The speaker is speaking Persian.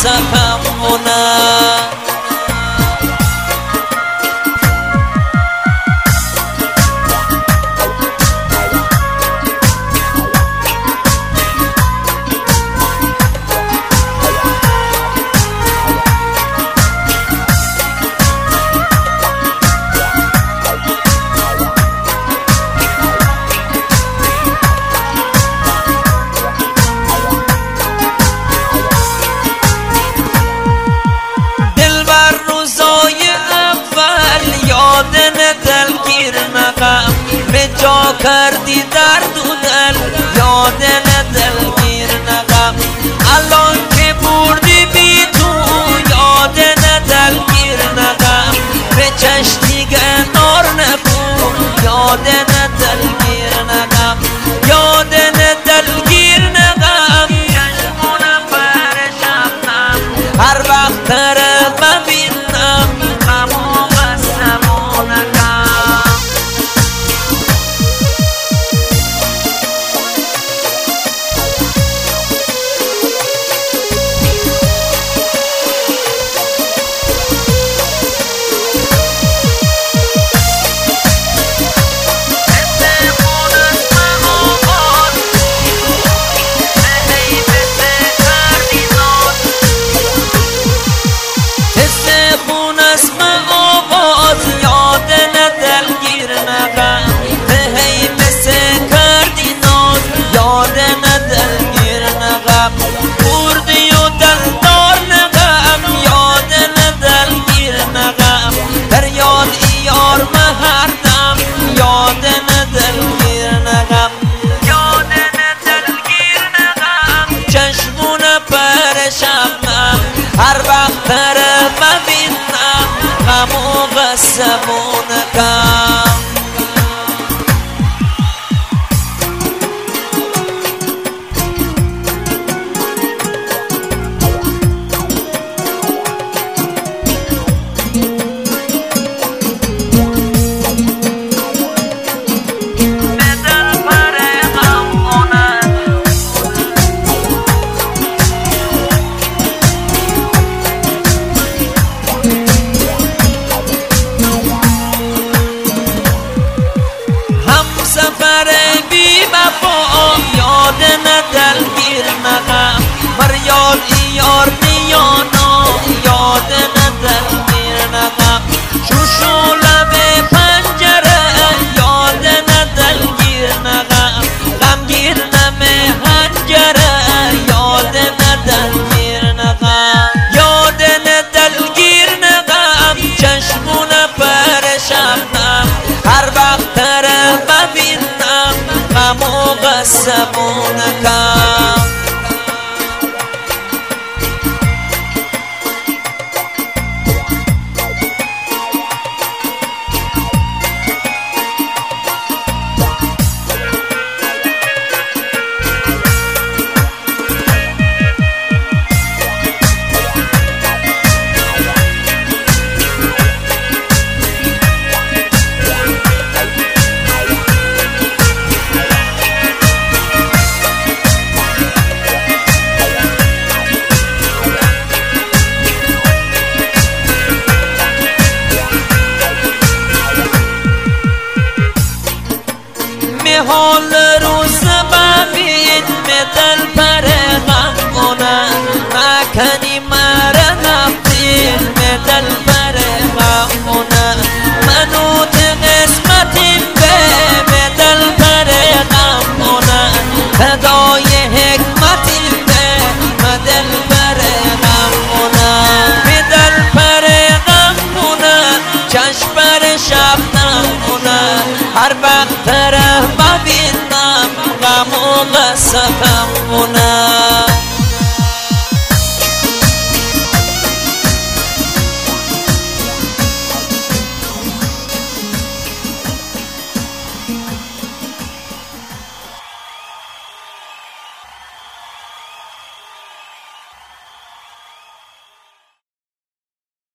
غصتمونه. به جا کردی درد و دل یادن دلگیر نغم. الان که بردی بی تو یادن دلگیر نغم. به چشتی نار نبود یادن دلگیر نغم. یادن دلگیر نغم. چشمون پرشم هر وقت تره ببینم غم و غصمونکم. هر وقت تره ببینم غم و غصمونکم. سفر بی وفا یادن دلگیر نغم. فریاد یار نیانا یادن دلگیر نغم. شوشو لب پنجره یادن دلگیر نغم. غمگیر نمه هنجره یادن دلگیر نغم. یادن دلگیر نغم. چشمون پرشم هر وقت تره ببینم غم و غصمونکم. حال روز ببین به دل پر غمونه. مکنی مره نفتین به دل پر غمونه. منوت قسمتین به دل پر غمونه. فدای حکمتین به دل پر غمونه. به دل پر غمونه. چشم پر شب نمونه. هر وقت تره ببینم غم و غصتمونه.